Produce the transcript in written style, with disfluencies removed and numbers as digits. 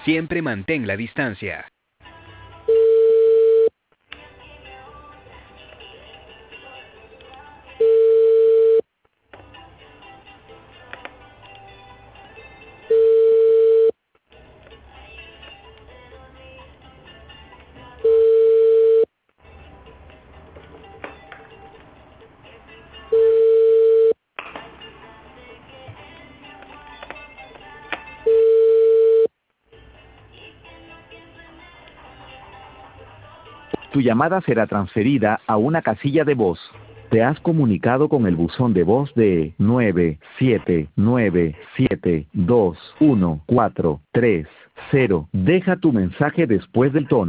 Siempre mantén la distancia. Tu llamada será transferida a una casilla de voz. Te has comunicado con el buzón de voz de 979721430. Deja tu mensaje después del tono.